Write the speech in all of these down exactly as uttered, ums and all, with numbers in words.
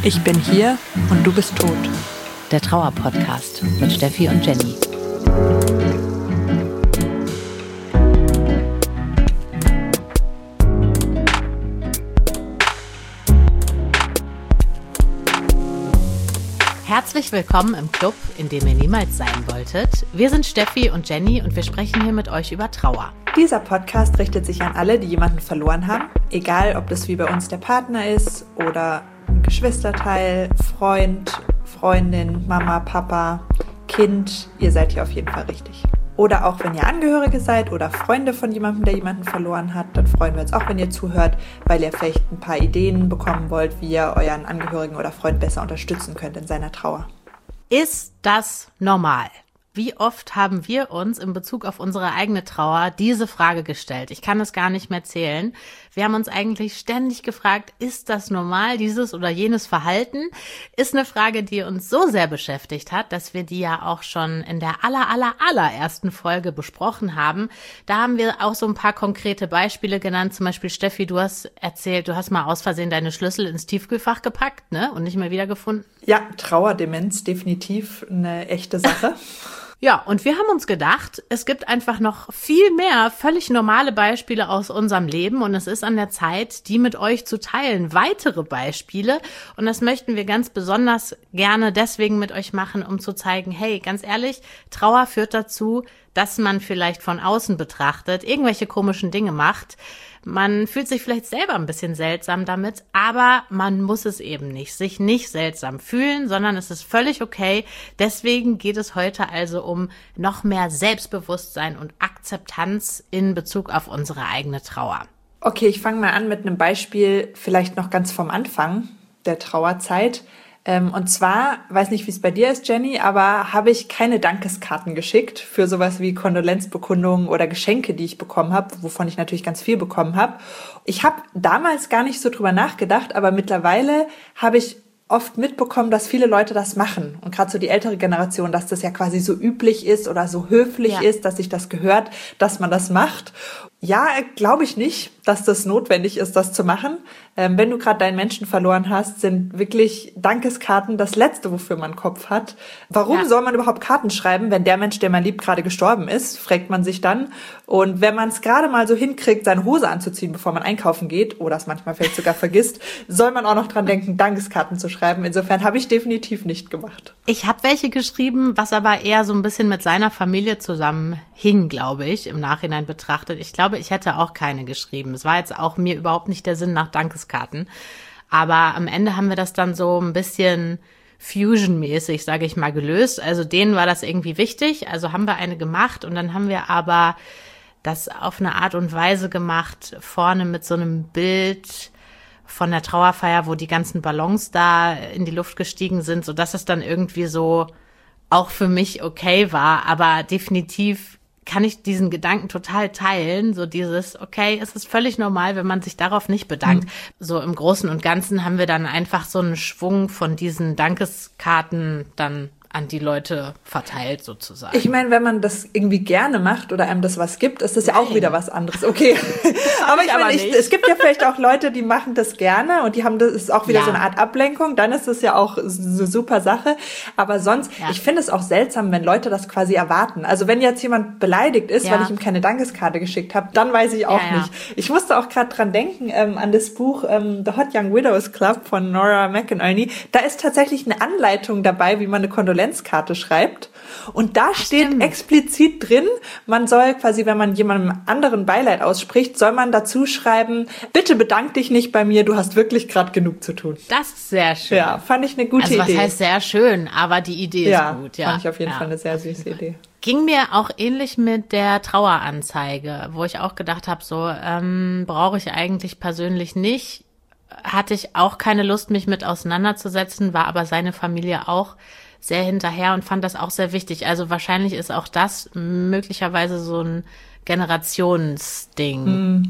Ich bin hier und du bist tot. Der Trauer-Podcast mit Steffi und Jenny. Herzlich willkommen im Club, in dem ihr niemals sein wolltet. Wir sind Steffi und Jenny und wir sprechen hier mit euch über Trauer. Dieser Podcast richtet sich an alle, die jemanden verloren haben, egal ob das wie bei uns der Partner ist oder ein Geschwisterteil, Freund, Freundin, Mama, Papa, Kind. Ihr seid hier auf jeden Fall richtig. Oder auch wenn ihr Angehörige seid oder Freunde von jemandem, der jemanden verloren hat, dann freuen wir uns auch, wenn ihr zuhört, weil ihr vielleicht ein paar Ideen bekommen wollt, wie ihr euren Angehörigen oder Freund besser unterstützen könnt in seiner Trauer. Ist das normal? Wie oft haben wir uns in Bezug auf unsere eigene Trauer diese Frage gestellt? Ich kann es gar nicht mehr zählen. Wir haben uns eigentlich ständig gefragt, ist das normal, dieses oder jenes Verhalten? Ist eine Frage, die uns so sehr beschäftigt hat, dass wir die ja auch schon in der aller, aller, allerersten Folge besprochen haben. Da haben wir auch so ein paar konkrete Beispiele genannt. Zum Beispiel, Steffi, du hast erzählt, du hast mal aus Versehen deine Schlüssel ins Tiefkühlfach gepackt, ne? Und nicht mehr wiedergefunden. Ja, Trauerdemenz, definitiv eine echte Sache. Ja, und wir haben uns gedacht, es gibt einfach noch viel mehr völlig normale Beispiele aus unserem Leben und es ist an der Zeit, die mit euch zu teilen. Weitere Beispiele und das möchten wir ganz besonders gerne deswegen mit euch machen, um zu zeigen, hey, ganz ehrlich, Trauer führt dazu, dass man vielleicht von außen betrachtet, irgendwelche komischen Dinge macht. Man fühlt sich vielleicht selber ein bisschen seltsam damit, aber man muss es eben nicht, sich nicht seltsam fühlen, sondern es ist völlig okay. Deswegen geht es heute also um noch mehr Selbstbewusstsein und Akzeptanz in Bezug auf unsere eigene Trauer. Okay, ich fange mal an mit einem Beispiel, vielleicht noch ganz vom Anfang der Trauerzeit. Und zwar, weiß nicht, wie es bei dir ist, Jenny, aber habe ich keine Dankeskarten geschickt für sowas wie Kondolenzbekundungen oder Geschenke, die ich bekommen habe, wovon ich natürlich ganz viel bekommen habe. Ich habe damals gar nicht so drüber nachgedacht, aber mittlerweile habe ich oft mitbekommen, dass viele Leute das machen. Und gerade so die ältere Generation, dass das ja quasi so üblich ist oder so höflich ja. ist, dass sich das gehört, dass man das macht. Ja, glaube ich nicht, dass das notwendig ist, das zu machen. Ähm, wenn du gerade deinen Menschen verloren hast, sind wirklich Dankeskarten das Letzte, wofür man Kopf hat. Warum ja. soll man überhaupt Karten schreiben, wenn der Mensch, den man liebt, gerade gestorben ist, fragt man sich dann. Und wenn man es gerade mal so hinkriegt, seine Hose anzuziehen, bevor man einkaufen geht, oder es manchmal vielleicht sogar vergisst, soll man auch noch dran denken, Dankeskarten zu schreiben. Insofern habe ich definitiv nicht gemacht. Ich habe welche geschrieben, was aber eher so ein bisschen mit seiner Familie zusammenhing, glaube ich, im Nachhinein betrachtet. Ich glaube, ich hätte auch keine geschrieben. Es war jetzt auch mir überhaupt nicht der Sinn nach Dankeskarten. Aber am Ende haben wir das dann so ein bisschen Fusion-mäßig, sage ich mal, gelöst. Also denen war das irgendwie wichtig. Also haben wir eine gemacht und dann haben wir aber das auf eine Art und Weise gemacht, vorne mit so einem Bild von der Trauerfeier, wo die ganzen Ballons da in die Luft gestiegen sind, sodass es dann irgendwie so auch für mich okay war. Aber definitiv kann ich diesen Gedanken total teilen, so dieses, okay, es ist völlig normal, wenn man sich darauf nicht bedankt. Mhm. So im Großen und Ganzen haben wir dann einfach so einen Schwung von diesen Dankeskarten dann an die Leute verteilt sozusagen. Ich meine, wenn man das irgendwie gerne macht oder einem das was gibt, ist das ja Nein. auch wieder was anderes. Okay, aber ich meine, es gibt ja vielleicht auch Leute, die machen das gerne und die haben das ist auch wieder ja. so eine Art Ablenkung. Dann ist das ja auch eine super Sache. Aber sonst, ja. ich finde es auch seltsam, wenn Leute das quasi erwarten. Also wenn jetzt jemand beleidigt ist, ja. weil ich ihm keine Dankeskarte geschickt habe, dann weiß ich auch ja, ja. nicht. Ich musste auch gerade dran denken ähm, an das Buch ähm, The Hot Young Widows Club von Nora McInerney. Da ist tatsächlich eine Anleitung dabei, wie man eine Kondolenzkarte schreibt. Und da steht Stimmt. explizit drin, man soll quasi, wenn man jemandem anderen Beileid ausspricht, soll man dazu schreiben, bitte bedank dich nicht bei mir, du hast wirklich gerade genug zu tun. Das ist sehr schön. Ja, fand ich eine gute also, Idee. Also was heißt sehr schön, aber die Idee ja, ist gut. Ja, fand ich auf jeden ja. Fall eine sehr süße Idee. Ging mir auch ähnlich mit der Traueranzeige, wo ich auch gedacht habe, so ähm, brauche ich eigentlich persönlich nicht. Hatte ich auch keine Lust, mich mit auseinanderzusetzen, war aber seine Familie auch sehr hinterher und fand das auch sehr wichtig. Also wahrscheinlich ist auch das möglicherweise so ein Generationsding. Hm.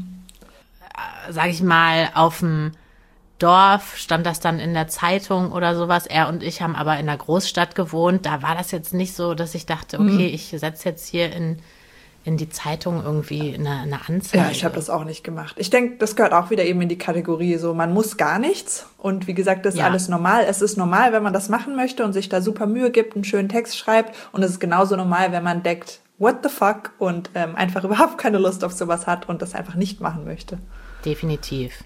Sag ich mal, auf dem Dorf stand das dann in der Zeitung oder sowas. Er und ich haben aber in der Großstadt gewohnt. Da war das jetzt nicht so, dass ich dachte, okay, hm. ich setze jetzt hier in in die Zeitung irgendwie eine, eine Anzeige. Ja, ich habe das auch nicht gemacht. Ich denke, das gehört auch wieder eben in die Kategorie so, man muss gar nichts. Und wie gesagt, das ist Ja. alles normal. Es ist normal, wenn man das machen möchte und sich da super Mühe gibt, einen schönen Text schreibt. Und es ist genauso normal, wenn man denkt, what the fuck? Und ähm, einfach überhaupt keine Lust auf sowas hat und das einfach nicht machen möchte. Definitiv.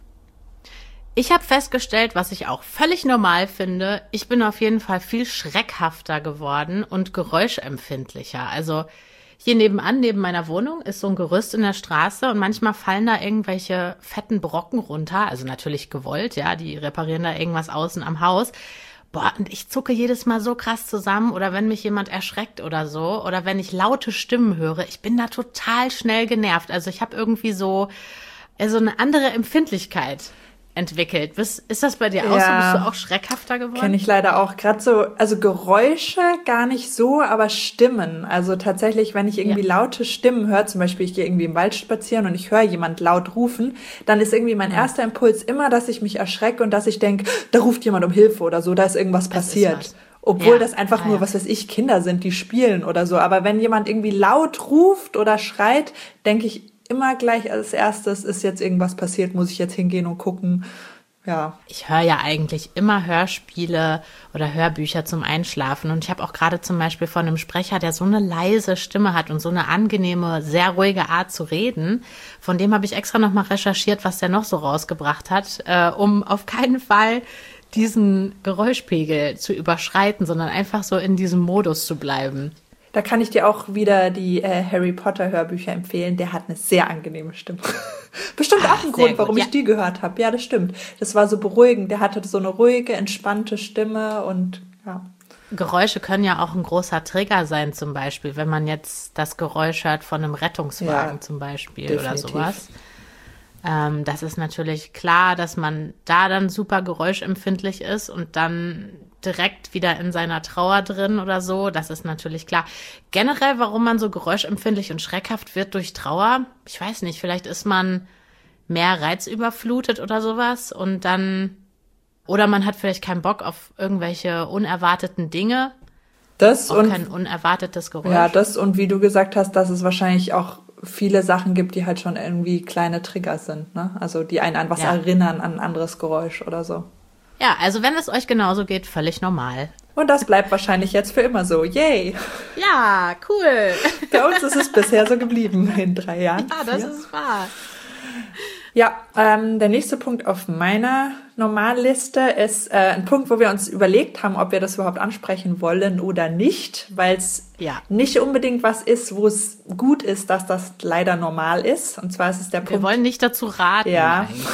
Ich habe festgestellt, was ich auch völlig normal finde, ich bin auf jeden Fall viel schreckhafter geworden und geräuschempfindlicher. Also hier nebenan, neben meiner Wohnung, ist so ein Gerüst in der Straße und manchmal fallen da irgendwelche fetten Brocken runter, also natürlich gewollt, ja, die reparieren da irgendwas außen am Haus. Boah, und ich zucke jedes Mal so krass zusammen oder wenn mich jemand erschreckt oder so oder wenn ich laute Stimmen höre, ich bin da total schnell genervt. Also ich habe irgendwie so, also eine andere Empfindlichkeit entwickelt. Bist, ist das bei dir auch Ja. so? Bist du auch schreckhafter geworden? Kenne ich leider auch. Gerade so, also Geräusche gar nicht so, aber Stimmen. Also tatsächlich, wenn ich irgendwie Ja. laute Stimmen höre, zum Beispiel ich gehe irgendwie im Wald spazieren und ich höre jemand laut rufen, dann ist irgendwie mein erster Impuls immer, dass ich mich erschrecke und dass ich denke, da ruft jemand um Hilfe oder so, da ist irgendwas Das ist passiert. was. Obwohl Ja. das einfach Ah, nur, ja. was weiß ich, Kinder sind, die spielen oder so. Aber wenn jemand irgendwie laut ruft oder schreit, denke ich immer gleich als erstes, ist jetzt irgendwas passiert, muss ich jetzt hingehen und gucken. Ja. Ich höre ja eigentlich immer Hörspiele oder Hörbücher zum Einschlafen. Und ich habe auch gerade zum Beispiel von einem Sprecher, der so eine leise Stimme hat und so eine angenehme, sehr ruhige Art zu reden. Von dem habe ich extra nochmal recherchiert, was der noch so rausgebracht hat, äh, um auf keinen Fall diesen Geräuschpegel zu überschreiten, sondern einfach so in diesem Modus zu bleiben. Da kann ich dir auch wieder die äh, Harry Potter Hörbücher empfehlen. Der hat eine sehr angenehme Stimme. Bestimmt Ah, auch ein sehr Grund, gut, warum ja. ich die gehört habe. Ja, das stimmt. Das war so beruhigend. Der hatte so eine ruhige, entspannte Stimme und ja. Geräusche können ja auch ein großer Trigger sein, zum Beispiel, wenn man jetzt das Geräusch hört von einem Rettungswagen Ja, zum Beispiel definitiv. oder sowas. Ähm, das ist natürlich klar, dass man da dann super geräuschempfindlich ist und dann direkt wieder in seiner Trauer drin oder so. Das ist natürlich klar. Generell, warum man so geräuschempfindlich und schreckhaft wird durch Trauer, ich weiß nicht, vielleicht ist man mehr reizüberflutet oder sowas und dann, oder man hat vielleicht keinen Bock auf irgendwelche unerwarteten Dinge, Das auch und kein unerwartetes Geräusch. ja, das und wie du gesagt hast, dass es wahrscheinlich auch viele Sachen gibt, die halt schon irgendwie kleine Trigger sind, ne? Also die einen an was Ja. erinnern, an ein anderes Geräusch oder so. Ja, also wenn es euch genauso geht, völlig normal. Und das bleibt wahrscheinlich jetzt für immer so. Yay! Ja, cool. Bei uns ist es bisher so geblieben in drei Jahren. Ja, das Vier. ist wahr. Ja, ähm, der nächste Punkt auf meiner Normalliste ist äh, ein Punkt, wo wir uns überlegt haben, ob wir das überhaupt ansprechen wollen oder nicht, weil es Ja. nicht unbedingt was ist, wo es gut ist, dass das leider normal ist. Und zwar ist es der Wir Punkt, wollen nicht dazu raten. Ja. eigentlich.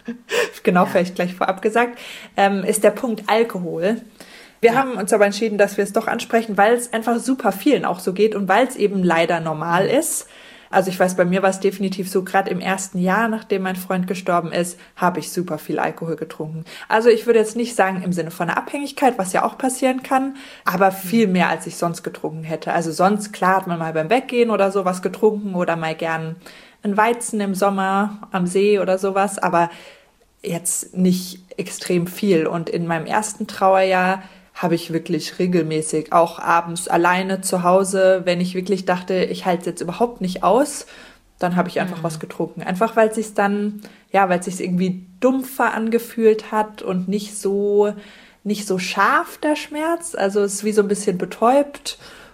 genau, vielleicht gleich vorab gesagt, ähm, ist der Punkt Alkohol. Wir haben uns aber entschieden, dass wir es doch ansprechen, weil es einfach super vielen auch so geht und weil es eben leider normal ist. Also ich weiß, bei mir war es definitiv so, gerade im ersten Jahr, nachdem mein Freund gestorben ist, habe ich super viel Alkohol getrunken. Also ich würde jetzt nicht sagen im Sinne von einer Abhängigkeit, was ja auch passieren kann, aber viel mehr, als ich sonst getrunken hätte. Also sonst, klar, hat man mal beim Weggehen oder sowas getrunken oder mal gern ein Weizen im Sommer am See oder sowas, aber jetzt nicht extrem viel. Und in meinem ersten Trauerjahr habe ich wirklich regelmäßig, auch abends alleine zu Hause, wenn ich wirklich dachte, ich halte es jetzt überhaupt nicht aus, dann habe ich einfach Mhm. was getrunken. Einfach weil es sich dann, ja, weil es sich irgendwie dumpfer angefühlt hat und nicht so, nicht so scharf der Schmerz. Also es ist wie so ein bisschen betäubt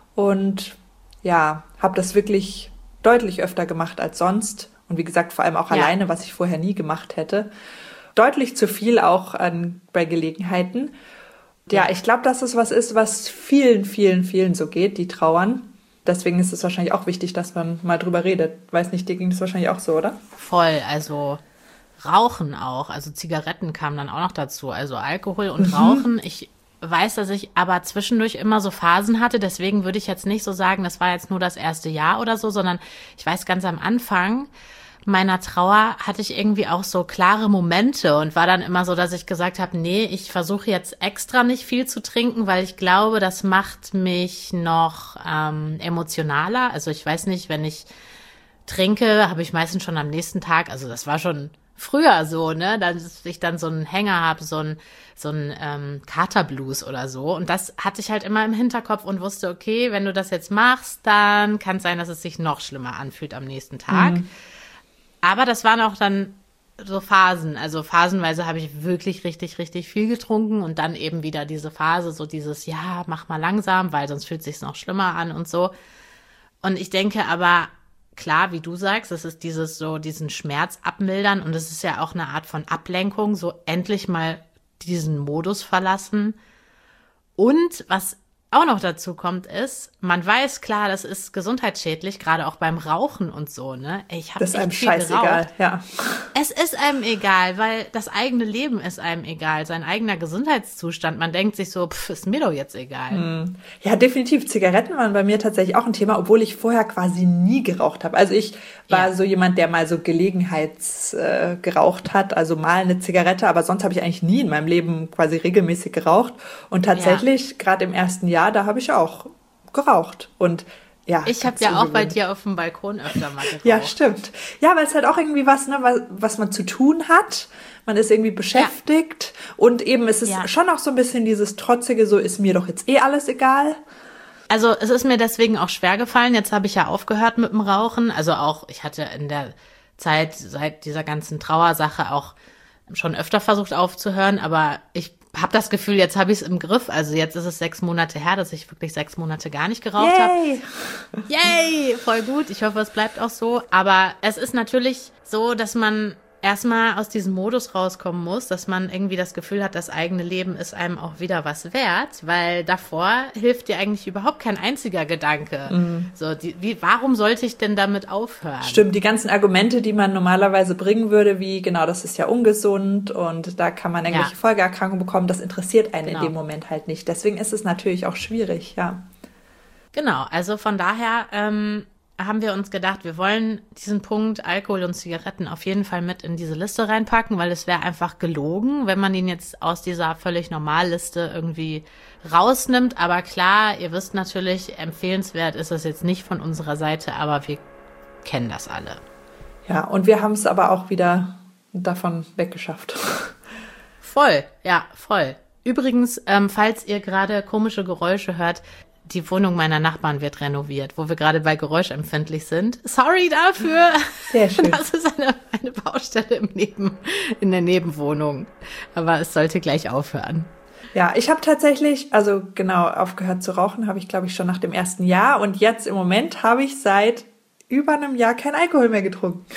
und ja, habe das wirklich deutlich öfter gemacht als sonst. Und wie gesagt, vor allem auch Ja. alleine, was ich vorher nie gemacht hätte. Deutlich zu viel auch an, bei Gelegenheiten. Ja, ich glaube, dass es was ist, was vielen, vielen, vielen so geht, die trauern. Deswegen ist es wahrscheinlich auch wichtig, dass man mal drüber redet. Weiß nicht, dir ging das wahrscheinlich auch so, oder? Voll, also Rauchen auch, also Zigaretten kamen dann auch noch dazu, also Alkohol und Rauchen. Ich weiß, dass ich aber zwischendurch immer so Phasen hatte, deswegen würde ich jetzt nicht so sagen, das war jetzt nur das erste Jahr oder so, sondern ich weiß, ganz am Anfang meiner Trauer hatte ich irgendwie auch so klare Momente und war dann immer so, dass ich gesagt habe, nee, ich versuche jetzt extra nicht viel zu trinken, weil ich glaube, das macht mich noch ähm, emotionaler. Also ich weiß nicht, wenn ich trinke, habe ich meistens schon am nächsten Tag, also das war schon früher so, ne, dass ich dann so einen Hänger habe, so ein so ein ähm, Katerblues oder so. Und das hatte ich halt immer im Hinterkopf und wusste, okay, wenn du das jetzt machst, dann kann es sein, dass es sich noch schlimmer anfühlt am nächsten Tag. Mhm. Aber das waren auch dann so Phasen. Also phasenweise habe ich wirklich richtig, richtig viel getrunken und dann eben wieder diese Phase, so dieses, ja, mach mal langsam, weil sonst fühlt es sich noch schlimmer an und so. Und ich denke aber, klar, wie du sagst, es ist dieses so, diesen Schmerz abmildern und es ist ja auch eine Art von Ablenkung, so endlich mal diesen Modus verlassen. Und was auch noch dazu kommt, ist, man weiß, klar, das ist gesundheitsschädlich, gerade auch beim Rauchen und so, ne? Ich hab das ist echt einem viel scheißegal, geraucht. ja. Es ist einem egal, weil das eigene Leben ist einem egal, sein eigener Gesundheitszustand. Man denkt sich so, pff, ist mir doch jetzt egal. Hm. Ja, definitiv. Zigaretten waren bei mir tatsächlich auch ein Thema, obwohl ich vorher quasi nie geraucht habe. Also ich war ja. so jemand, der mal so gelegenheits äh, geraucht hat, also mal eine Zigarette, aber sonst habe ich eigentlich nie in meinem Leben quasi regelmäßig geraucht. Und tatsächlich, ja. gerade im ersten Jahr, da habe ich auch geraucht. Und ja, ich habe ja auch bei dir auf dem Balkon öfter mal geraucht. Ja, stimmt. Ja, weil es halt auch irgendwie was, ne, was, was man zu tun hat. Man ist irgendwie beschäftigt. Ja. Und eben es ist ja. schon auch so ein bisschen dieses Trotzige, so ist mir doch jetzt eh alles egal. Also es ist mir deswegen auch schwer gefallen. Jetzt habe ich ja aufgehört mit dem Rauchen. Also auch, ich hatte in der Zeit seit dieser ganzen Trauersache auch schon öfter versucht aufzuhören. Aber ich habe das Gefühl, jetzt habe ich es im Griff. Also jetzt ist es sechs Monate her, dass ich wirklich sechs Monate gar nicht geraucht habe. Yay! Voll gut. Ich hoffe, es bleibt auch so. Aber es ist natürlich so, dass man erstmal aus diesem Modus rauskommen muss, dass man irgendwie das Gefühl hat, das eigene Leben ist einem auch wieder was wert, weil davor hilft dir eigentlich überhaupt kein einziger Gedanke. Mhm. So, die, wie, warum sollte ich denn damit aufhören? Stimmt, die ganzen Argumente, die man normalerweise bringen würde, wie genau, das ist ja ungesund und da kann man irgendwelche ja. Folgeerkrankungen bekommen, das interessiert einen genau. in dem Moment halt nicht. Deswegen ist es natürlich auch schwierig, ja. Genau, also von daher ähm, haben wir uns gedacht, wir wollen diesen Punkt Alkohol und Zigaretten auf jeden Fall mit in diese Liste reinpacken, weil es wäre einfach gelogen, wenn man ihn jetzt aus dieser völlig Normalliste irgendwie rausnimmt. Aber klar, ihr wisst natürlich, empfehlenswert ist es jetzt nicht von unserer Seite, aber wir kennen das alle. Ja, und wir haben es aber auch wieder davon weggeschafft. Voll, ja, voll. Übrigens, ähm, falls ihr gerade komische Geräusche hört, die Wohnung meiner Nachbarn wird renoviert, wo wir gerade bei geräuschempfindlich sind. Sorry dafür. Sehr schön. Das ist eine, eine Baustelle im Neben, in der Nebenwohnung. Aber es sollte gleich aufhören. Ja, ich habe tatsächlich, also genau, aufgehört zu rauchen, habe ich, glaube ich, schon nach dem ersten Jahr. Und jetzt im Moment habe ich seit über einem Jahr kein Alkohol mehr getrunken.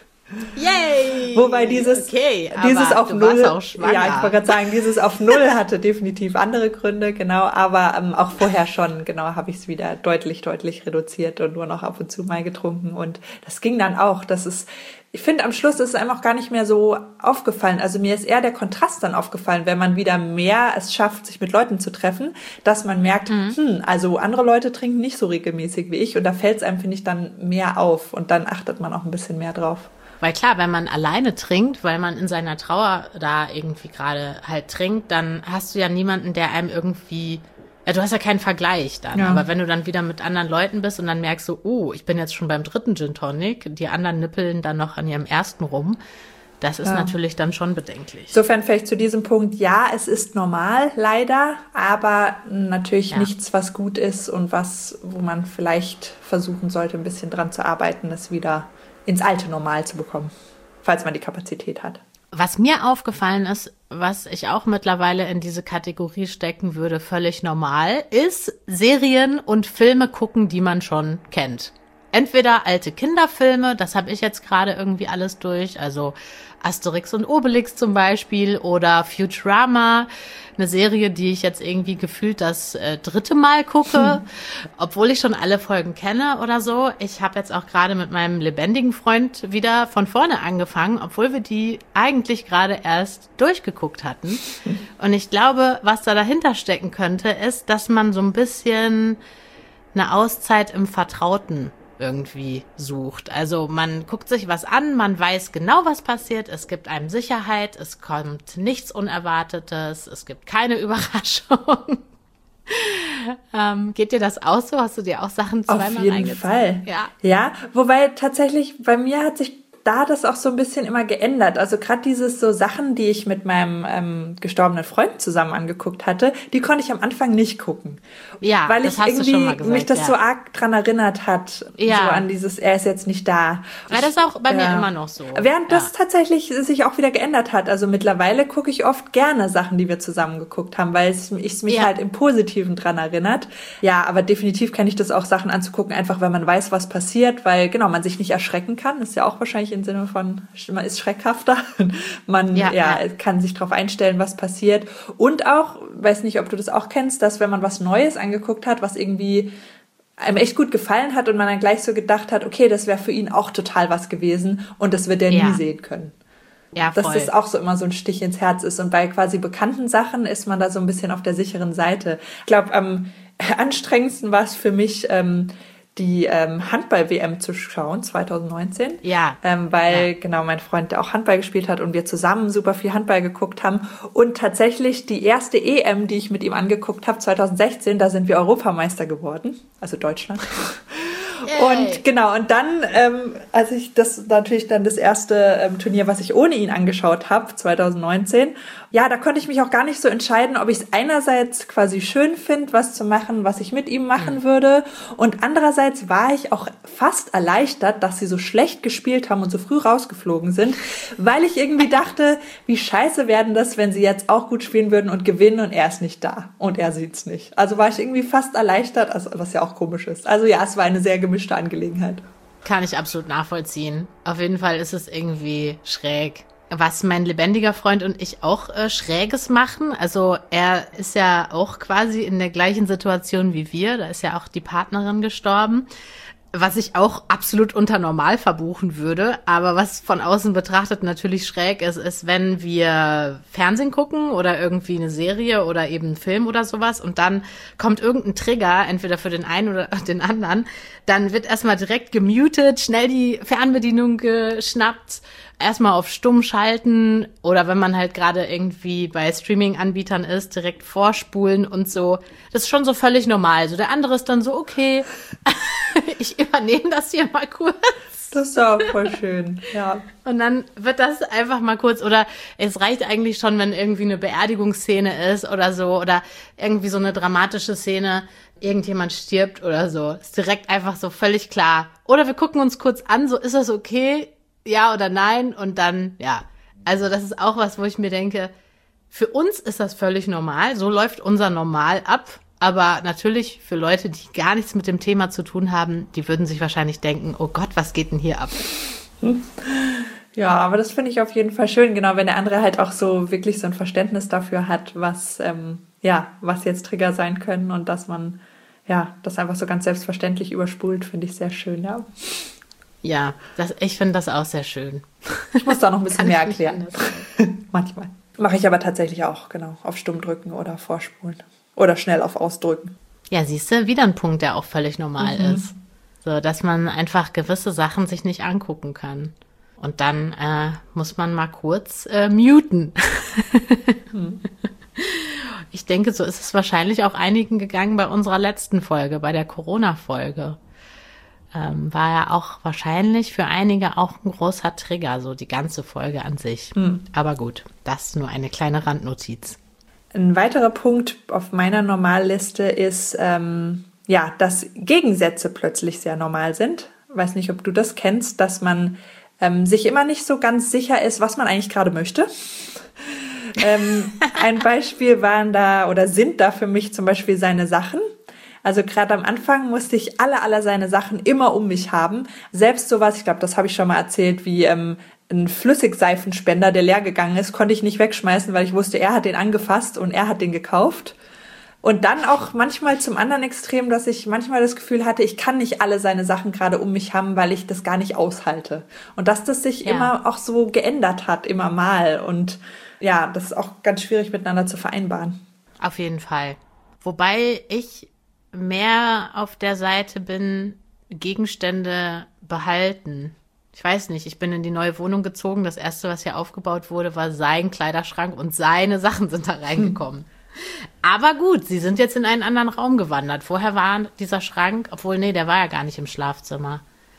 Yay! Wobei dieses, okay, dieses auf du Null, warst auch schwanger. Ja, ich wollte gerade sagen, dieses auf Null hatte definitiv andere Gründe, genau, aber ähm, auch vorher schon, genau, habe ich es wieder deutlich, deutlich reduziert und nur noch ab und zu mal getrunken und das ging dann auch, das ist, ich finde, am Schluss ist es einem auch gar nicht mehr so aufgefallen, also mir ist eher der Kontrast dann aufgefallen, wenn man wieder mehr es schafft, sich mit Leuten zu treffen, dass man merkt, mhm. hm, also andere Leute trinken nicht so regelmäßig wie ich und da fällt es einem, finde ich, dann mehr auf und dann achtet man auch ein bisschen mehr drauf. Weil klar, wenn man alleine trinkt, weil man in seiner Trauer da irgendwie gerade halt trinkt, dann hast du ja niemanden, der einem irgendwie, ja, du hast ja keinen Vergleich dann. Ja. Aber wenn du dann wieder mit anderen Leuten bist und dann merkst du, oh, ich bin jetzt schon beim dritten Gin Tonic, die anderen nippeln dann noch an ihrem ersten rum, das ist ja. natürlich dann schon bedenklich. Insofern vielleicht zu diesem Punkt, ja, es ist normal, leider, aber natürlich ja. nichts, was gut ist und was, wo man vielleicht versuchen sollte, ein bisschen dran zu arbeiten, es wieder ins alte Normal zu bekommen, falls man die Kapazität hat. Was mir aufgefallen ist, was ich auch mittlerweile in diese Kategorie stecken würde, völlig normal, ist Serien und Filme gucken, die man schon kennt. Entweder alte Kinderfilme, das habe ich jetzt gerade irgendwie alles durch, also Asterix und Obelix zum Beispiel oder Futurama, eine Serie, die ich jetzt irgendwie gefühlt das äh, dritte Mal gucke, hm. obwohl ich schon alle Folgen kenne oder so. Ich habe jetzt auch gerade mit meinem lebendigen Freund wieder von vorne angefangen, obwohl wir die eigentlich gerade erst durchgeguckt hatten. Und ich glaube, was da dahinter stecken könnte, ist, dass man so ein bisschen eine Auszeit im Vertrauten irgendwie sucht. Also man guckt sich was an, man weiß genau, was passiert, es gibt einem Sicherheit, es kommt nichts Unerwartetes, es gibt keine Überraschung. ähm, geht dir das auch so? Hast du dir auch Sachen zweimal reingezogen? Auf jeden Fall. Ja. ja, wobei tatsächlich bei mir hat sich da das auch so ein bisschen immer geändert. Also gerade dieses so Sachen, die ich mit meinem ähm, gestorbenen Freund zusammen angeguckt hatte, die konnte ich am Anfang nicht gucken. Ja, weil das ich hast irgendwie du schon mal gesagt, mich das ja. so arg dran erinnert hat, Ja. so an dieses, er ist jetzt nicht da. Ja, das ist auch bei mir Ja. immer noch so. Während ja. das tatsächlich sich auch wieder geändert hat. Also mittlerweile gucke ich oft gerne Sachen, die wir zusammen geguckt haben, weil es ich mich Ja. halt im Positiven dran erinnert. Ja, aber definitiv kann ich das auch, Sachen anzugucken, einfach weil man weiß, was passiert, weil genau, man sich nicht erschrecken kann. Das ist ja auch wahrscheinlich im Sinne von, man ist schreckhafter. Man Ja, ja, ja. kann sich darauf einstellen, was passiert. Und auch, weiß nicht, ob du das auch kennst, dass wenn man was Neues angeguckt hat, was irgendwie einem echt gut gefallen hat und man dann gleich so gedacht hat, okay, das wäre für ihn auch total was gewesen und das wird er Ja. nie sehen können. Ja, Dass voll. das auch so immer so ein Stich ins Herz ist. Und bei quasi bekannten Sachen ist man da so ein bisschen auf der sicheren Seite. Ich glaube, am anstrengendsten war es für mich, ähm, die ähm, Handball-W M zu schauen, zwanzig neunzehn. Ja. Ähm, weil, Ja. genau, mein Freund, der auch Handball gespielt hat und wir zusammen super viel Handball geguckt haben. Und tatsächlich die erste E M, die ich mit ihm angeguckt habe, zwanzig sechzehn, da sind wir Europameister geworden. Also Deutschland. Yay. Und genau, und dann, ähm, als ich das natürlich dann das erste ähm, Turnier, was ich ohne ihn angeschaut habe, zwanzig neunzehn, ja, da konnte ich mich auch gar nicht so entscheiden, ob ich es einerseits quasi schön finde, was zu machen, was ich mit ihm machen Mhm. würde. Und andererseits war ich auch fast erleichtert, dass sie so schlecht gespielt haben und so früh rausgeflogen sind, weil ich irgendwie dachte, wie scheiße werden das, wenn sie jetzt auch gut spielen würden und gewinnen und er ist nicht da und er sieht's nicht. Also war ich irgendwie fast erleichtert, also, was ja auch komisch ist. Also ja, es war eine sehr gemischte Angelegenheit. Kann ich absolut nachvollziehen. Auf jeden Fall ist es irgendwie schräg. Was mein lebendiger Freund und ich auch äh, Schräges machen. Also er ist ja auch quasi in der gleichen Situation wie wir. Da ist ja auch die Partnerin gestorben. Was ich auch absolut unter normal verbuchen würde, aber was von außen betrachtet natürlich schräg ist, ist, wenn wir Fernsehen gucken oder irgendwie eine Serie oder eben einen Film oder sowas und dann kommt irgendein Trigger, entweder für den einen oder den anderen, dann wird erstmal direkt gemutet, schnell die Fernbedienung geschnappt, erstmal auf stumm schalten oder wenn man halt gerade irgendwie bei Streaming-Anbietern ist, direkt vorspulen und so. Das ist schon so völlig normal. So der andere ist dann so, okay, ich übernehme das hier mal kurz. Das ist auch voll schön, ja. Und dann wird das einfach mal kurz, oder es reicht eigentlich schon, wenn irgendwie eine Beerdigungsszene ist oder so, oder irgendwie so eine dramatische Szene, irgendjemand stirbt oder so. Ist direkt einfach so völlig klar. Oder wir gucken uns kurz an, so ist das okay, ja oder nein, und dann, ja. Also das ist auch was, wo ich mir denke, für uns ist das völlig normal, so läuft unser Normal ab. Aber natürlich für Leute, die gar nichts mit dem Thema zu tun haben, die würden sich wahrscheinlich denken, oh Gott, was geht denn hier ab? Ja, aber das finde ich auf jeden Fall schön, genau, wenn der andere halt auch so wirklich so ein Verständnis dafür hat, was, ähm, ja, was jetzt Trigger sein können und dass man, ja, das einfach so ganz selbstverständlich überspult, finde ich sehr schön, ja. Ja, das, ich finde das auch sehr schön. Ich muss da noch ein bisschen Kann mehr ich nicht erklären. anders Manchmal. Mache ich aber tatsächlich auch, genau, auf Stumm drücken oder vorspulen. Oder schnell auf Ausdrücken. Ja, siehst du, wieder ein Punkt, der auch völlig normal Mhm. ist. So, dass man einfach gewisse Sachen sich nicht angucken kann. Und dann äh, muss man mal kurz äh, muten. Mhm. Ich denke, so ist es wahrscheinlich auch einigen gegangen bei unserer letzten Folge, bei der Corona-Folge. Ähm, war ja auch wahrscheinlich für einige auch ein großer Trigger, so die ganze Folge an sich. Mhm. Aber gut, das ist nur eine kleine Randnotiz. Ein weiterer Punkt auf meiner Normalliste ist, ähm, ja, dass Gegensätze plötzlich sehr normal sind. Weiß nicht, ob du das kennst, dass man ähm, sich immer nicht so ganz sicher ist, was man eigentlich gerade möchte. ähm, ein Beispiel waren da oder sind da für mich zum Beispiel seine Sachen. Also gerade am Anfang musste ich alle, alle seine Sachen immer um mich haben. Selbst sowas, ich glaube, das habe ich schon mal erzählt, wie ähm, ein Flüssigseifenspender, der leer gegangen ist, konnte ich nicht wegschmeißen, weil ich wusste, er hat den angefasst und er hat den gekauft. Und dann auch manchmal zum anderen Extrem, dass ich manchmal das Gefühl hatte, ich kann nicht alle seine Sachen gerade um mich haben, weil ich das gar nicht aushalte. Und dass das sich Ja. immer auch so geändert hat, immer mal. Und ja, das ist auch ganz schwierig miteinander zu vereinbaren. Auf jeden Fall. Wobei ich mehr auf der Seite bin, Gegenstände behalten. Ich weiß nicht, ich bin in die neue Wohnung gezogen. Das erste, was hier aufgebaut wurde, war sein Kleiderschrank und seine Sachen sind da reingekommen. Hm. Aber gut, sie sind jetzt in einen anderen Raum gewandert. Vorher war dieser Schrank, obwohl, nee, der war ja gar nicht im Schlafzimmer.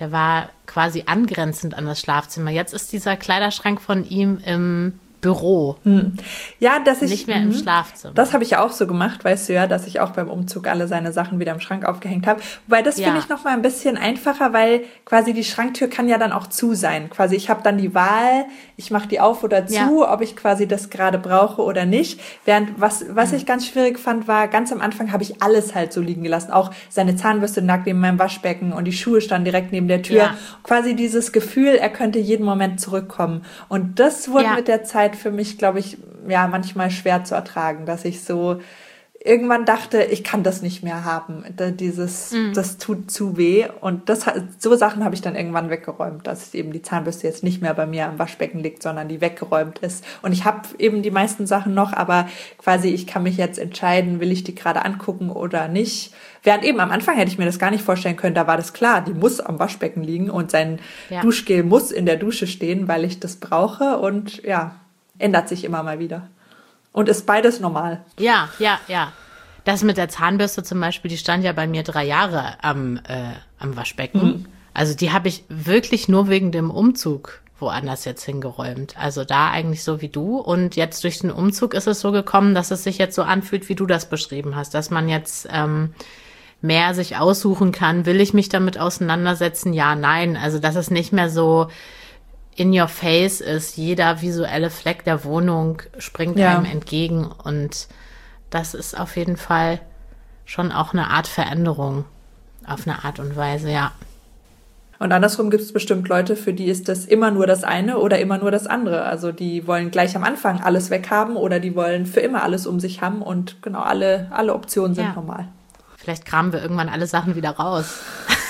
Der war quasi angrenzend an das Schlafzimmer. Jetzt ist dieser Kleiderschrank von ihm im Büro. Hm. Ja, dass ich nicht mehr im Schlafzimmer. Das habe ich ja auch so gemacht, weißt du ja, dass ich auch beim Umzug alle seine Sachen wieder im Schrank aufgehängt habe. Wobei das ja. finde ich noch mal ein bisschen einfacher, weil quasi die Schranktür kann ja dann auch zu sein. Quasi ich habe dann die Wahl, ich mache die auf oder zu, ja. ob ich quasi das gerade brauche oder nicht. Während was was mhm. ich ganz schwierig fand, war ganz am Anfang habe ich alles halt so liegen gelassen. Auch seine Zahnbürste lag neben meinem Waschbecken und die Schuhe standen direkt neben der Tür. Ja. Quasi dieses Gefühl, er könnte jeden Moment zurückkommen. Und das wurde ja. mit der Zeit für mich, glaube ich, ja, manchmal schwer zu ertragen, dass ich so irgendwann dachte, ich kann das nicht mehr haben. Dieses, mm. das tut zu weh. Und das, so Sachen habe ich dann irgendwann weggeräumt, dass eben die Zahnbürste jetzt nicht mehr bei mir am Waschbecken liegt, sondern die weggeräumt ist. Und ich habe eben die meisten Sachen noch, aber quasi ich kann mich jetzt entscheiden, will ich die gerade angucken oder nicht. Während eben am Anfang hätte ich mir das gar nicht vorstellen können, da war das klar, die muss am Waschbecken liegen und sein ja. Duschgel muss in der Dusche stehen, weil ich das brauche und ja, ändert sich immer mal wieder. Und ist beides normal. Ja, ja, ja. Das mit der Zahnbürste zum Beispiel, die stand ja bei mir drei Jahre am, äh, am Waschbecken. Mhm. Also die habe ich wirklich nur wegen dem Umzug woanders jetzt hingeräumt. Also da eigentlich so wie du. Und jetzt durch den Umzug ist es so gekommen, dass es sich jetzt so anfühlt, wie du das beschrieben hast. Dass man jetzt ähm, mehr sich aussuchen kann. Will ich mich damit auseinandersetzen? Ja, nein. Also dass es nicht mehr so in your face ist, jeder visuelle Fleck der Wohnung springt ja. einem entgegen und das ist auf jeden Fall schon auch eine Art Veränderung, auf eine Art und Weise, ja. Und andersrum gibt es bestimmt Leute, für die ist das immer nur das eine oder immer nur das andere. Also die wollen gleich am Anfang alles weghaben oder die wollen für immer alles um sich haben und genau, alle, alle Optionen sind ja. normal. Vielleicht kramen wir irgendwann alle Sachen wieder raus.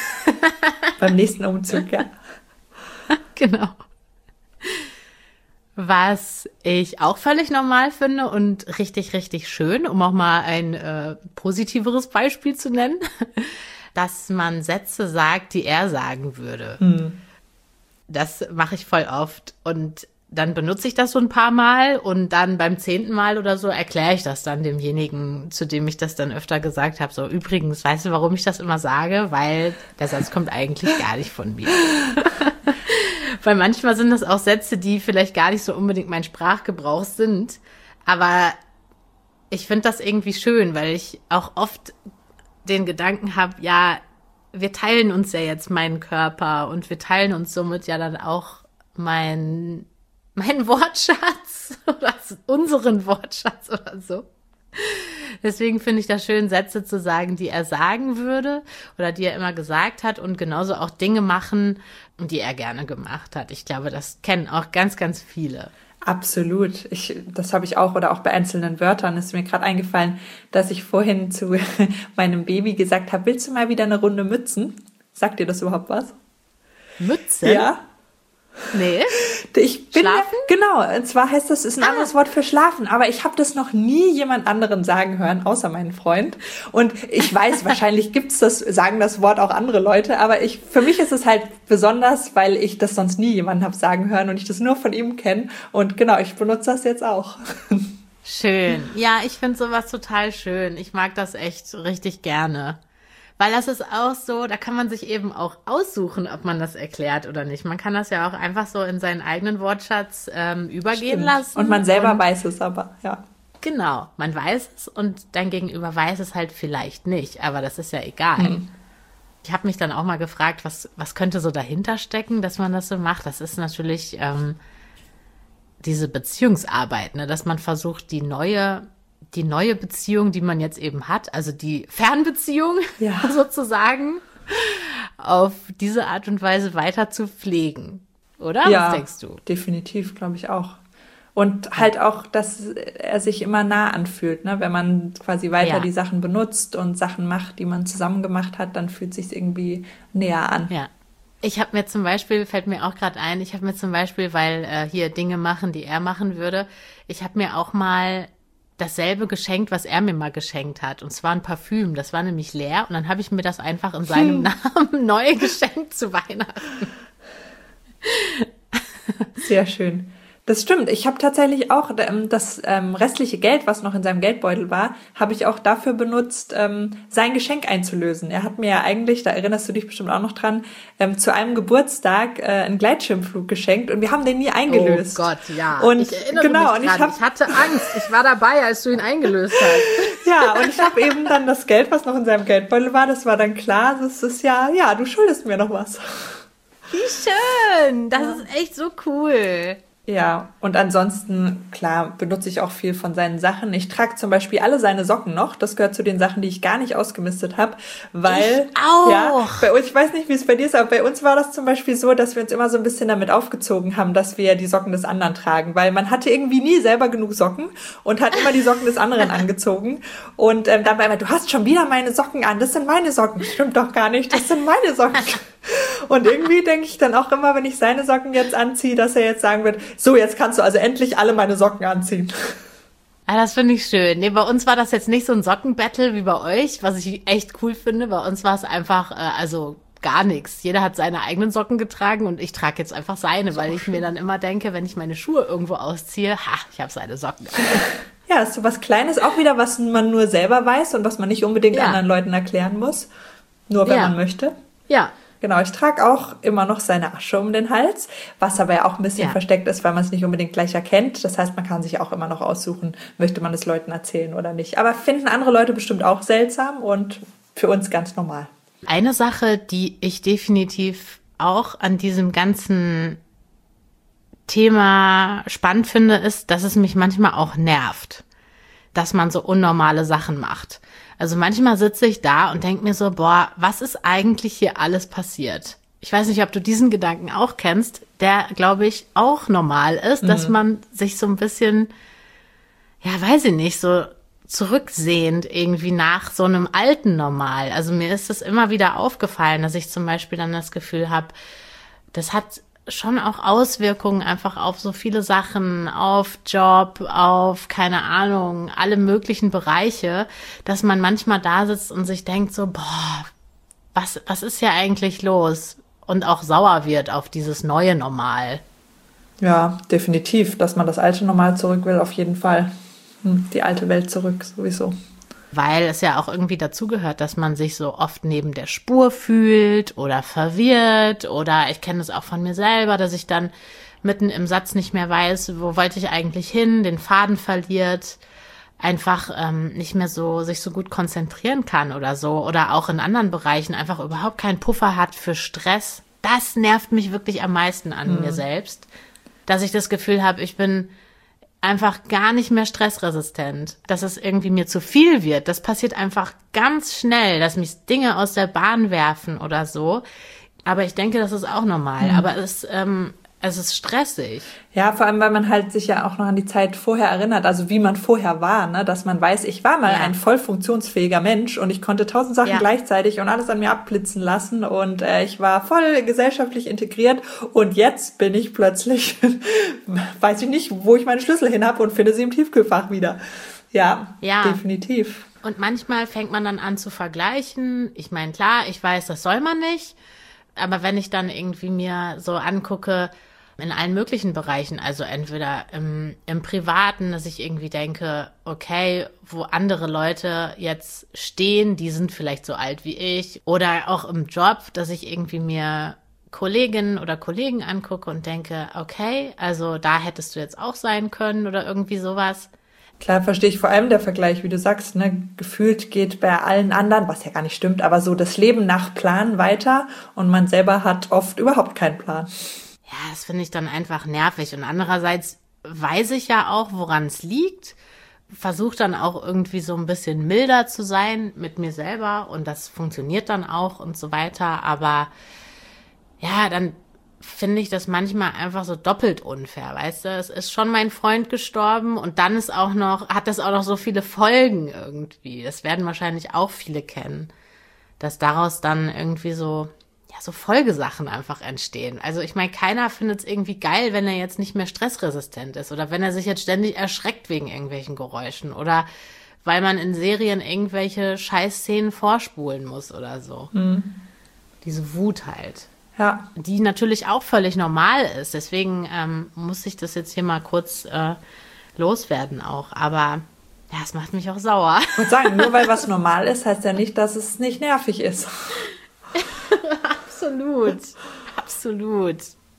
Beim nächsten Umzug, ja. Genau. Was ich auch völlig normal finde und richtig, richtig schön, um auch mal ein äh, positiveres Beispiel zu nennen, dass man Sätze sagt, die er sagen würde. Hm. Das mache ich voll oft und dann benutze ich das so ein paar Mal und dann beim zehnten Mal oder so erkläre ich das dann demjenigen, zu dem ich das dann öfter gesagt habe. So, übrigens, weißt du, warum ich das immer sage? Weil der Satz kommt eigentlich gar nicht von mir. Weil manchmal sind das auch Sätze, die vielleicht gar nicht so unbedingt mein Sprachgebrauch sind. Aber ich finde das irgendwie schön, weil ich auch oft den Gedanken habe, ja, wir teilen uns ja jetzt meinen Körper und wir teilen uns somit ja dann auch mein, mein Wortschatz oder unseren Wortschatz oder so. Deswegen finde ich das schön, Sätze zu sagen, die er sagen würde oder die er immer gesagt hat und genauso auch Dinge machen, die er gerne gemacht hat. Ich glaube, das kennen auch ganz, ganz viele. Absolut. Ich, das habe ich auch oder auch bei einzelnen Wörtern ist mir gerade eingefallen, dass ich vorhin zu meinem Baby gesagt habe, willst du mal wieder eine Runde Mützen? Sagt dir das überhaupt was? Mützen? Ja. Nee. Ich bin Schlafen? Ja, genau, und zwar heißt das, ist ein ah. anderes Wort für schlafen, aber ich habe das noch nie jemand anderen sagen hören, außer meinen Freund. Und ich weiß, wahrscheinlich gibt's das, sagen das Wort auch andere Leute, aber ich, für mich ist es halt besonders, weil ich das sonst nie jemanden habe sagen hören und ich das nur von ihm kenne. Und genau, ich benutze das jetzt auch. Schön. Ja, ich finde sowas total schön. Ich mag das echt richtig gerne. Weil das ist auch so, da kann man sich eben auch aussuchen, ob man das erklärt oder nicht. Man kann das ja auch einfach so in seinen eigenen Wortschatz ähm, übergehen Stimmt. lassen. Und man selber und, weiß es aber, ja. Genau, man weiß es und dein Gegenüber weiß es halt vielleicht nicht. Aber das ist ja egal. Hm. Ich habe mich dann auch mal gefragt, was, was könnte so dahinter stecken, dass man das so macht. Das ist natürlich ähm, diese Beziehungsarbeit, ne? Dass man versucht, die neue... die neue Beziehung, die man jetzt eben hat, also die Fernbeziehung ja. sozusagen, auf diese Art und Weise weiter zu pflegen. Oder? Ja, was denkst du? Definitiv, glaube ich auch. Und halt auch, dass er sich immer nah anfühlt, ne? Wenn man quasi weiter ja. die Sachen benutzt und Sachen macht, die man zusammen gemacht hat, dann fühlt es sich irgendwie näher an. Ja. Ich habe mir zum Beispiel, fällt mir auch gerade ein, ich habe mir zum Beispiel, weil äh, hier Dinge machen, die er machen würde, ich habe mir auch mal dasselbe geschenkt, was er mir mal geschenkt hat. Und zwar ein Parfüm. Das war nämlich leer. Und dann habe ich mir das einfach in seinem hm. Namen neu geschenkt zu Weihnachten. Sehr schön. Das stimmt. Ich habe tatsächlich auch ähm, das ähm, restliche Geld, was noch in seinem Geldbeutel war, habe ich auch dafür benutzt, ähm, sein Geschenk einzulösen. Er hat mir ja eigentlich, da erinnerst du dich bestimmt auch noch dran, ähm, zu einem Geburtstag äh, einen Gleitschirmflug geschenkt und wir haben den nie eingelöst. Oh Gott, ja. Und ich erinnere genau, mich und ich, dran. hab, ich hatte Angst. Ich war dabei, als du ihn eingelöst hast. Ja, und ich habe eben dann das Geld, was noch in seinem Geldbeutel war, das war dann klar, das ist ja, ja, du schuldest mir noch was. Wie schön. Das ja. ist echt so cool. Ja, und ansonsten, klar, benutze ich auch viel von seinen Sachen. Ich trage zum Beispiel alle seine Socken noch. Das gehört zu den Sachen, die ich gar nicht ausgemistet habe, weil, ich auch. ja, bei uns, ich weiß nicht, wie es bei dir ist, aber bei uns war das zum Beispiel so, dass wir uns immer so ein bisschen damit aufgezogen haben, dass wir die Socken des anderen tragen, weil man hatte irgendwie nie selber genug Socken und hat immer die Socken des anderen angezogen. Und ähm, dann war immer, du hast schon wieder meine Socken an, das sind meine Socken. Stimmt doch gar nicht, das sind meine Socken. Und irgendwie denke ich dann auch immer, wenn ich seine Socken jetzt anziehe, dass er jetzt sagen wird, so, jetzt kannst du also endlich alle meine Socken anziehen. Ja, das finde ich schön. Nee, bei uns war das jetzt nicht so ein Sockenbattle wie bei euch, was ich echt cool finde. Bei uns war es einfach, äh, also gar nichts. Jeder hat seine eigenen Socken getragen und ich trage jetzt einfach seine, weil ich mir dann immer denke, wenn ich meine Schuhe irgendwo ausziehe, ha, ich habe seine Socken. Ja, ist so was Kleines, auch wieder, was man nur selber weiß und was man nicht unbedingt ja. anderen Leuten erklären muss. Nur wenn ja. man möchte. Ja. Genau, ich trage auch immer noch seine Asche um den Hals, was aber ja auch ein bisschen ja. versteckt ist, weil man es nicht unbedingt gleich erkennt. Das heißt, man kann sich auch immer noch aussuchen, möchte man es Leuten erzählen oder nicht. Aber finden andere Leute bestimmt auch seltsam und für uns ganz normal. Eine Sache, die ich definitiv auch an diesem ganzen Thema spannend finde, ist, dass es mich manchmal auch nervt, dass man so unnormale Sachen macht. Also manchmal sitze ich da und denke mir so, boah, was ist eigentlich hier alles passiert? Ich weiß nicht, ob du diesen Gedanken auch kennst, der, glaube ich, auch normal ist, mhm. dass man sich so ein bisschen, ja, weiß ich nicht, so zurücksehend irgendwie nach so einem alten Normal. Also mir ist es immer wieder aufgefallen, dass ich zum Beispiel dann das Gefühl habe, das hat schon auch Auswirkungen einfach auf so viele Sachen, auf Job, auf, keine Ahnung, alle möglichen Bereiche, dass man manchmal da sitzt und sich denkt so, boah, was, was ist ja eigentlich los? Und auch sauer wird auf dieses neue Normal. Ja, definitiv, dass man das alte Normal zurück will, auf jeden Fall. Die alte Welt zurück, sowieso. Weil es ja auch irgendwie dazugehört, dass man sich so oft neben der Spur fühlt oder verwirrt oder ich kenne das auch von mir selber, dass ich dann mitten im Satz nicht mehr weiß, wo wollte ich eigentlich hin, den Faden verliert, einfach ähm, nicht mehr so sich so gut konzentrieren kann oder so oder auch in anderen Bereichen einfach überhaupt keinen Puffer hat für Stress. Das nervt mich wirklich am meisten an mhm. mir selbst, dass ich das Gefühl habe, ich bin einfach gar nicht mehr stressresistent, dass es irgendwie mir zu viel wird. Das passiert einfach ganz schnell, dass mich Dinge aus der Bahn werfen oder so. Aber ich denke, das ist auch normal. Mhm. Aber es, ähm, es ist stressig. Ja, vor allem, weil man halt sich ja auch noch an die Zeit vorher erinnert, also wie man vorher war, ne? Dass man weiß, ich war mal ja. ein voll funktionsfähiger Mensch und ich konnte tausend Sachen ja. gleichzeitig und alles an mir abblitzen lassen und äh, ich war voll gesellschaftlich integriert und jetzt bin ich plötzlich, weiß ich nicht, wo ich meine Schlüssel hin habe und finde sie im Tiefkühlfach wieder. Ja, ja, definitiv. Und manchmal fängt man dann an zu vergleichen. Ich meine, klar, ich weiß, das soll man nicht, aber wenn ich dann irgendwie mir so angucke, in allen möglichen Bereichen, also entweder im, im Privaten, dass ich irgendwie denke, okay, wo andere Leute jetzt stehen, die sind vielleicht so alt wie ich, oder auch im Job, dass ich irgendwie mir Kolleginnen oder Kollegen angucke und denke, okay, also da hättest du jetzt auch sein können oder irgendwie sowas. Klar, verstehe ich vor allem der Vergleich, wie du sagst, ne, gefühlt geht bei allen anderen, was ja gar nicht stimmt, aber so das Leben nach Plan weiter und man selber hat oft überhaupt keinen Plan. Ja, das finde ich dann einfach nervig. Und andererseits weiß ich ja auch, woran es liegt. Versuche dann auch irgendwie so ein bisschen milder zu sein mit mir selber. Und das funktioniert dann auch und so weiter. Aber ja, dann finde ich das manchmal einfach so doppelt unfair, weißt du? Es ist schon mein Freund gestorben und dann ist auch noch, hat das auch noch so viele Folgen irgendwie. Das werden wahrscheinlich auch viele kennen. Dass daraus dann irgendwie so... ja, so Folgesachen einfach entstehen. Also ich meine, keiner findet es irgendwie geil, wenn er jetzt nicht mehr stressresistent ist oder wenn er sich jetzt ständig erschreckt wegen irgendwelchen Geräuschen oder weil man in Serien irgendwelche Scheißszenen vorspulen muss oder so. Mhm. Diese Wut halt. Ja. Die natürlich auch völlig normal ist. Deswegen ähm, muss ich das jetzt hier mal kurz äh, loswerden auch. Aber ja, es macht mich auch sauer. Ich würde sagen, nur weil was normal ist, heißt ja nicht, dass es nicht nervig ist. Absolut. Absolut.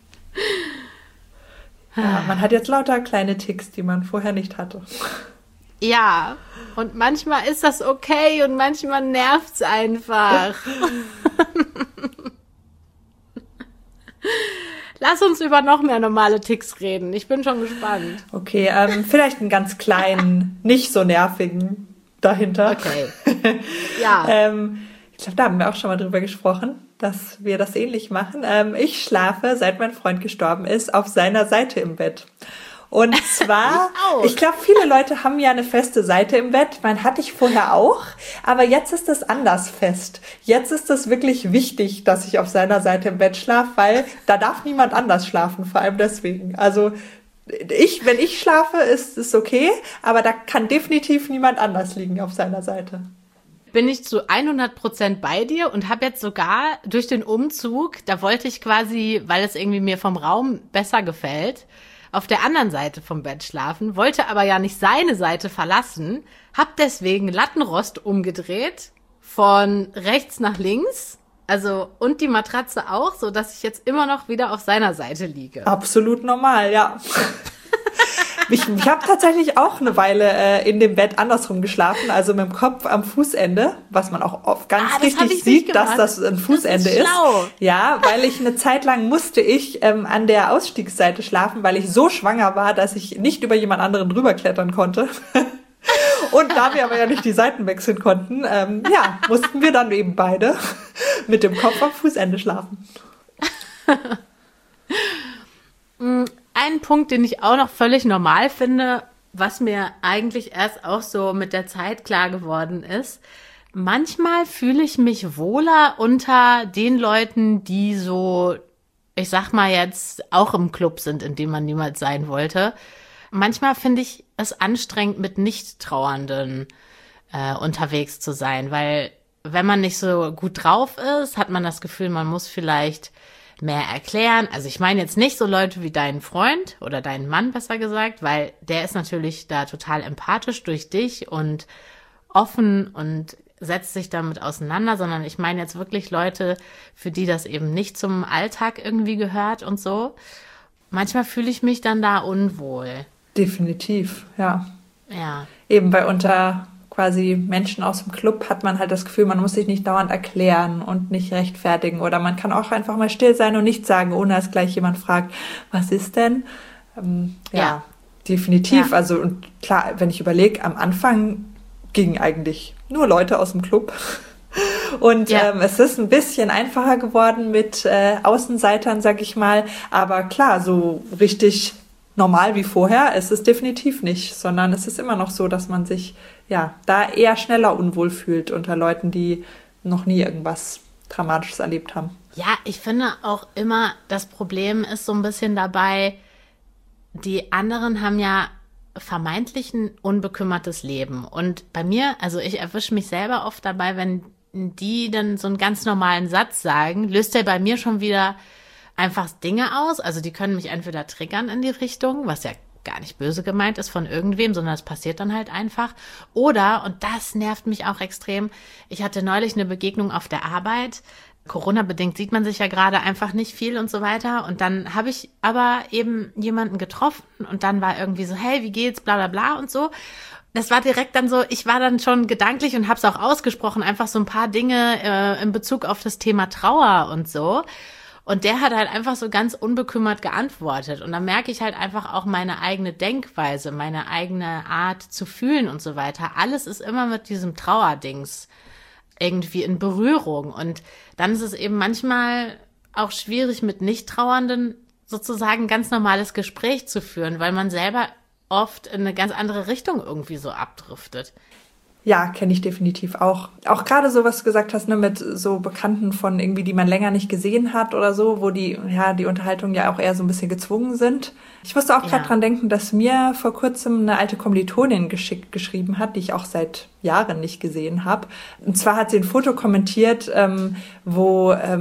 Ja, man hat jetzt lauter kleine Ticks, die man vorher nicht hatte. Ja, und manchmal ist das okay und manchmal nervt's einfach. Lass uns über noch mehr normale Ticks reden. Ich bin schon gespannt. Okay, ähm, vielleicht einen ganz kleinen, nicht so nervigen dahinter. Okay. Ja. ähm, ich glaube, da haben wir auch schon mal drüber gesprochen, dass wir das ähnlich machen. Ähm, ich schlafe, seit mein Freund gestorben ist, auf seiner Seite im Bett. Und zwar, ich, ich glaube, viele Leute haben ja eine feste Seite im Bett. Man hatte ich vorher auch, aber jetzt ist das anders fest. Jetzt ist es wirklich wichtig, dass ich auf seiner Seite im Bett schlafe, weil da darf niemand anders schlafen, vor allem deswegen. Also ich, wenn ich schlafe, ist es okay, aber da kann definitiv niemand anders liegen auf seiner Seite. Bin ich zu hundert Prozent bei dir und habe jetzt sogar durch den Umzug, da wollte ich quasi, weil es irgendwie mir vom Raum besser gefällt, auf der anderen Seite vom Bett schlafen, wollte aber ja nicht seine Seite verlassen, hab deswegen Lattenrost umgedreht, von rechts nach links, also und die Matratze auch, so dass ich jetzt immer noch wieder auf seiner Seite liege. Absolut normal, ja. Ich, ich habe tatsächlich auch eine Weile äh, in dem Bett andersrum geschlafen, also mit dem Kopf am Fußende, was man auch oft ganz ah, richtig sieht, dass das ein Fußende das ist. Schlau. ist. Ja, weil ich eine Zeit lang musste ich ähm, an der Ausstiegsseite schlafen, weil ich so schwanger war, dass ich nicht über jemand anderen drüber klettern konnte. Und da wir aber ja nicht die Seiten wechseln konnten, ähm, ja, mussten wir dann eben beide mit dem Kopf am Fußende schlafen. Ein Punkt, den ich auch noch völlig normal finde, was mir eigentlich erst auch so mit der Zeit klar geworden ist, manchmal fühle ich mich wohler unter den Leuten, die so, ich sag mal jetzt, auch im Club sind, in dem man niemals sein wollte. Manchmal finde ich es anstrengend, mit Nicht-Trauernden äh, unterwegs zu sein, weil wenn man nicht so gut drauf ist, hat man das Gefühl, man muss vielleicht mehr erklären. Also ich meine jetzt nicht so Leute wie deinen Freund oder deinen Mann, besser gesagt, weil der ist natürlich da total empathisch durch dich und offen und setzt sich damit auseinander, sondern ich meine jetzt wirklich Leute, für die das eben nicht zum Alltag irgendwie gehört und so. Manchmal fühle ich mich dann da unwohl. Definitiv, ja. Ja. Eben bei unter quasi Menschen aus dem Club hat man halt das Gefühl, man muss sich nicht dauernd erklären und nicht rechtfertigen oder man kann auch einfach mal still sein und nichts sagen, ohne dass gleich jemand fragt, was ist denn? Ähm, ja, ja, definitiv. Ja. Also und klar, wenn ich überlege, am Anfang gingen eigentlich nur Leute aus dem Club und ja. ähm, es ist ein bisschen einfacher geworden mit äh, Außenseitern, sag ich mal, aber klar, so richtig normal wie vorher ist es definitiv nicht, sondern es ist immer noch so, dass man sich ja da eher schneller unwohl fühlt unter Leuten, die noch nie irgendwas Dramatisches erlebt haben. Ja, ich finde auch immer, das Problem ist so ein bisschen dabei, die anderen haben ja vermeintlich ein unbekümmertes Leben. Und bei mir, also ich erwische mich selber oft dabei, wenn die dann so einen ganz normalen Satz sagen, löst der bei mir schon wieder einfach Dinge aus, also die können mich entweder triggern in die Richtung, was ja gar nicht böse gemeint ist von irgendwem, sondern es passiert dann halt einfach. Oder, und das nervt mich auch extrem, ich hatte neulich eine Begegnung auf der Arbeit, Corona-bedingt sieht man sich ja gerade einfach nicht viel und so weiter. Und dann habe ich aber eben jemanden getroffen und dann war irgendwie so, hey, wie geht's, bla bla bla und so. Das war direkt dann so, ich war dann schon gedanklich und habe es auch ausgesprochen, einfach so ein paar Dinge äh, in Bezug auf das Thema Trauer und so. Und der hat halt einfach so ganz unbekümmert geantwortet. Und dann merke ich halt einfach auch meine eigene Denkweise, meine eigene Art zu fühlen und so weiter. Alles ist immer mit diesem Trauerdings irgendwie in Berührung. Und dann ist es eben manchmal auch schwierig, mit Nicht-Trauernden sozusagen ein ganz normales Gespräch zu führen, weil man selber oft in eine ganz andere Richtung irgendwie so abdriftet. Ja, kenne ich definitiv auch. Auch gerade so, was du gesagt hast, ne, mit so Bekannten von irgendwie, die man länger nicht gesehen hat oder so, wo die, ja, die Unterhaltungen ja auch eher so ein bisschen gezwungen sind. Ich musste auch gerade ja. dran denken, dass mir vor kurzem eine alte Kommilitonin geschickt geschrieben hat, die ich auch seit Jahren nicht gesehen habe. Und zwar hat sie ein Foto kommentiert, ähm, wo ähm,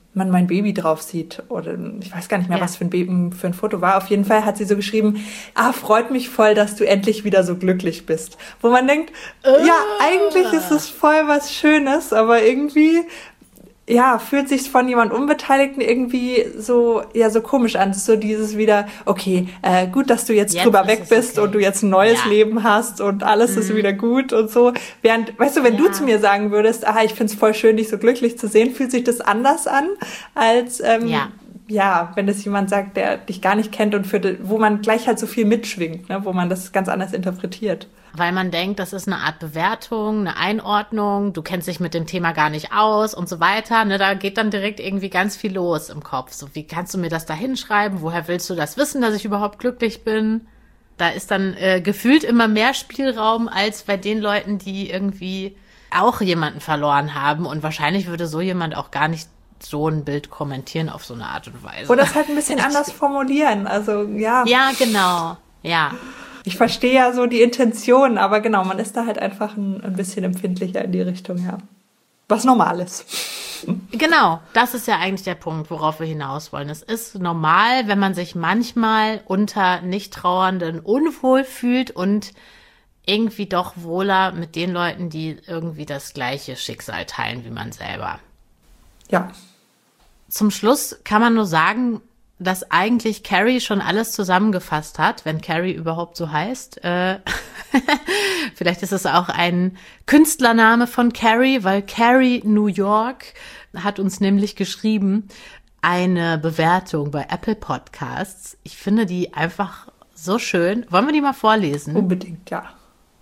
man mein Baby drauf sieht. Oder ich weiß gar nicht mehr, Ja. was für ein Baby, für ein Foto war. Auf jeden Fall hat sie so geschrieben, ah, freut mich voll, dass du endlich wieder so glücklich bist. Wo man denkt, ja, eigentlich ist es voll was Schönes, aber irgendwie, ja, fühlt sich von jemand Unbeteiligten irgendwie so, ja, so komisch an. So dieses wieder, okay, äh, gut, dass du jetzt, Jetzt drüber ist weg es bist okay. und du jetzt ein neues Ja. Leben hast und alles ist wieder gut und so. Während, weißt du, wenn Ja. du zu mir sagen würdest, ah, ich find's voll schön, dich so glücklich zu sehen, fühlt sich das anders an, als, ähm, Ja. ja, wenn das jemand sagt, der dich gar nicht kennt und für die, wo man gleich halt so viel mitschwingt, ne, wo man das ganz anders interpretiert. Weil man denkt, das ist eine Art Bewertung, eine Einordnung, du kennst dich mit dem Thema gar nicht aus und so weiter. Ne, da geht dann direkt irgendwie ganz viel los im Kopf. So, wie kannst du mir das da hinschreiben? Woher willst du das wissen, dass ich überhaupt glücklich bin? Da ist dann äh, gefühlt immer mehr Spielraum als bei den Leuten, die irgendwie auch jemanden verloren haben. Und wahrscheinlich würde so jemand auch gar nicht so ein Bild kommentieren auf so eine Art und Weise. Oder es halt ein bisschen anders formulieren. Also, ja. Ja, genau. Ja. Ich verstehe ja so die Intention, aber genau, man ist da halt einfach ein, ein bisschen empfindlicher in die Richtung, ja. Was normal ist. Genau, das ist ja eigentlich der Punkt, worauf wir hinaus wollen. Es ist normal, wenn man sich manchmal unter Nicht-Trauernden unwohl fühlt und irgendwie doch wohler mit den Leuten, die irgendwie das gleiche Schicksal teilen wie man selber. Ja. Zum Schluss kann man nur sagen, dass eigentlich Carrie schon alles zusammengefasst hat, wenn Carrie überhaupt so heißt. Äh, vielleicht ist es auch ein Künstlername von Carrie, weil Carrie New York hat uns nämlich geschrieben, eine Bewertung bei Apple Podcasts. Ich finde die einfach so schön. Wollen wir die mal vorlesen? Unbedingt, ja.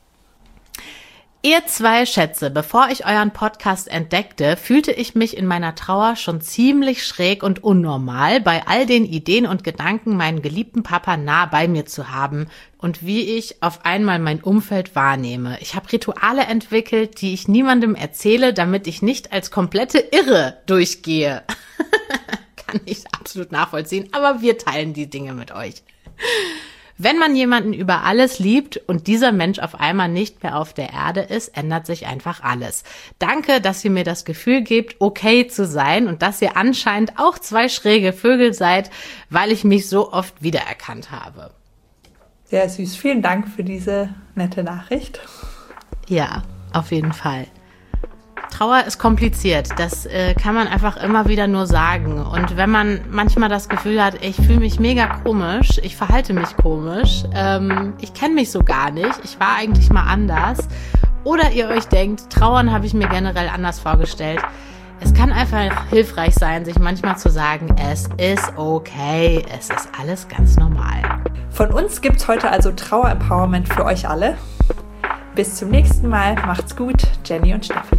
Ihr zwei Schätze, bevor ich euren Podcast entdeckte, fühlte ich mich in meiner Trauer schon ziemlich schräg und unnormal, bei all den Ideen und Gedanken, meinen geliebten Papa nah bei mir zu haben und wie ich auf einmal mein Umfeld wahrnehme. Ich habe Rituale entwickelt, die ich niemandem erzähle, damit ich nicht als komplette Irre durchgehe. Kann ich absolut nachvollziehen, aber wir teilen die Dinge mit euch. Wenn man jemanden über alles liebt und dieser Mensch auf einmal nicht mehr auf der Erde ist, ändert sich einfach alles. Danke, dass ihr mir das Gefühl gebt, okay zu sein und dass ihr anscheinend auch zwei schräge Vögel seid, weil ich mich so oft wiedererkannt habe. Sehr süß. Vielen Dank für diese nette Nachricht. Ja, auf jeden Fall. Trauer ist kompliziert, das äh, kann man einfach immer wieder nur sagen. Und wenn man manchmal das Gefühl hat, ich fühle mich mega komisch, ich verhalte mich komisch, ähm, ich kenne mich so gar nicht, ich war eigentlich mal anders. Oder ihr euch denkt, Trauern habe ich mir generell anders vorgestellt. Es kann einfach hilfreich sein, sich manchmal zu sagen, es ist okay, es ist alles ganz normal. Von uns gibt's heute also Trauer-Empowerment für euch alle. Bis zum nächsten Mal. Macht's gut. Jenny und Steffi.